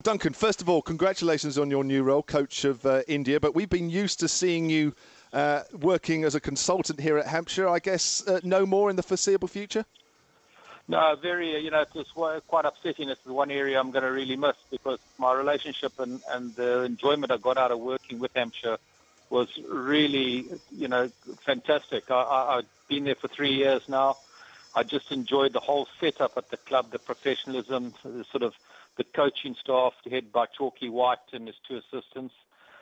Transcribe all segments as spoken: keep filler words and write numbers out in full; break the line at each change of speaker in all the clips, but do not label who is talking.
Duncan, first of all, congratulations on your new role, coach of uh, India. But we've been used to seeing you uh, working as a consultant here at Hampshire. I guess uh, no more in the foreseeable future?
No, very, uh, you know, it was quite upsetting. It's the one area I'm going to really miss because my relationship and, and the enjoyment I got out of working with Hampshire was really, you know, fantastic. I, I, I've been there for three years now. I just enjoyed the whole setup at the club, the professionalism, the sort of the coaching staff, headed by Chalky White and his two assistants.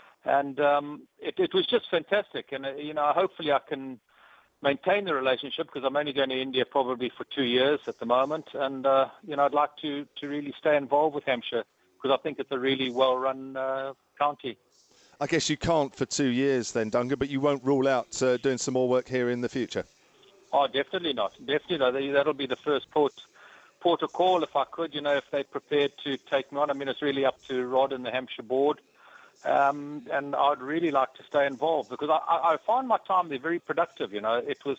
And um, it, it was just fantastic. And, uh, you know, hopefully I can maintain the relationship because I'm only going to India probably for two years at the moment. And, uh, you know, I'd like to, to really stay involved with Hampshire because I think it's a really well-run uh, county.
I guess you can't for two years then, Duncan, but you won't rule out uh, doing some more work here in the future?
Oh, definitely not. Definitely not. That'll be the first port, port of call if I could, you know, if they're prepared to take me on. I mean, it's really up to Rod and the Hampshire board. Um, and I'd really like to stay involved because I, I, I find my time there very productive. You know, it was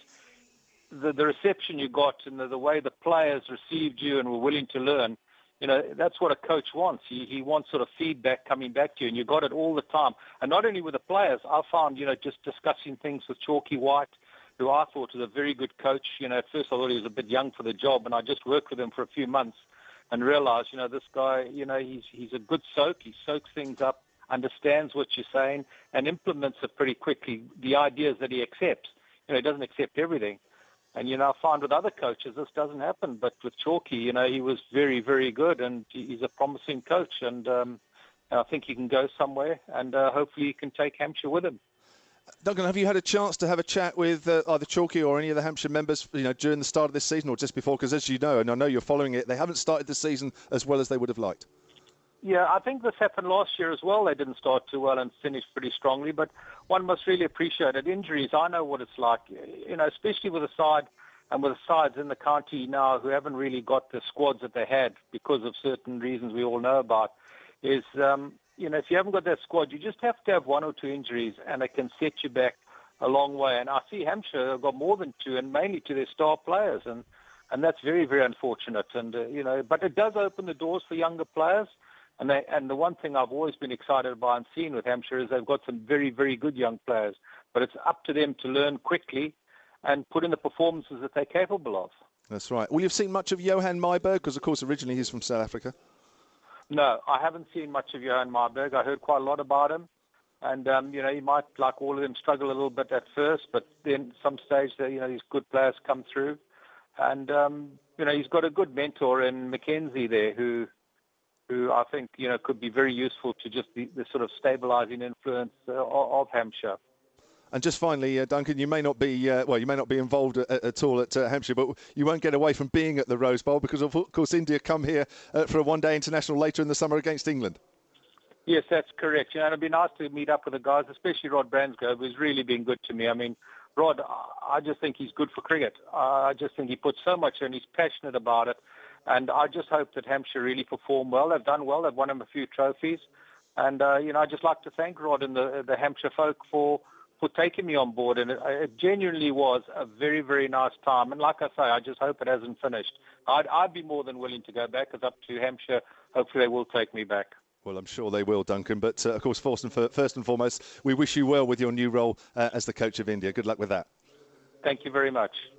the, the reception you got and the, the way the players received you and were willing to learn. You know, that's what a coach wants. He, he wants sort of feedback coming back to you, and you got it all the time. And not only with the players, I found, you know, just discussing things with Chalky White, who I thought was a very good coach. You know, at first I thought he was a bit young for the job, and I just worked with him for a few months and realized, you know, this guy, you know, he's he's a good soak. He soaks things up, understands what you're saying, and implements it pretty quickly, the ideas that he accepts. You know, he doesn't accept everything. And, you know, I find with other coaches this doesn't happen. But with Chalky, you know, he was very, very good, and he's a promising coach. And um, I think he can go somewhere, and uh, hopefully he can take Hampshire with him.
Duncan, have you had a chance to have a chat with uh, either Chalky or any of the Hampshire members, you know, during the start of this season or just before? Because as you know, and I know you're following it, they haven't started the season as well as they would have liked.
Yeah, I think this happened last year as well. They didn't start too well and finished pretty strongly. But one must really appreciate it. Injuries, I know what it's like, you know, especially with a side and with the sides in the county now who haven't really got the squads that they had because of certain reasons we all know about, is, um, you know, if you haven't got that squad, you just have to have one or two injuries and it can set you back a long way. And I see Hampshire have got more than two, and mainly to their star players. And, and that's very, very unfortunate. And, uh, you know, but it does open the doors for younger players. And, they, and the one thing I've always been excited by and seen with Hampshire is they've got some very, very good young players. But it's up to them to learn quickly and put in the performances that they're capable of.
That's right. Well, you've seen much of Johan Myburgh, because, of course, originally he's from South Africa.
No, I haven't seen much of Johan Myburgh. I heard quite a lot about him. And, um, you know, he might, like all of them, struggle a little bit at first. But then some stage, you know, these good players come through. And, um, you know, he's got a good mentor in Mackenzie there who... who I think, you know, could be very useful to just the, the sort of stabilising influence uh, of, of Hampshire.
And just finally, uh, Duncan, you may not be uh, well, you may not be involved at, at all at uh, Hampshire, but you won't get away from being at the Rose Bowl because, of course, India come here uh, for a one-day international later in the summer against England.
Yes, that's correct. You know, it'd be nice to meet up with the guys, especially Rod Bransgrove, who's really been good to me. I mean, Rod, I just think he's good for cricket. I just think he puts so much in. He's passionate about it. And I just hope that Hampshire really perform well. They've done well. They've won him a few trophies. And, uh, you know, I'd just like to thank Rod and the, the Hampshire folk for, for taking me on board. And it, it genuinely was a very, very nice time. And like I say, I just hope it hasn't finished. I'd, I'd be more than willing to go back. It's up to Hampshire. Hopefully they will take me back.
Well, I'm sure they will, Duncan. But, uh, of course, first and, first and foremost, we wish you well with your new role uh, as the coach of India. Good luck with that.
Thank you very much.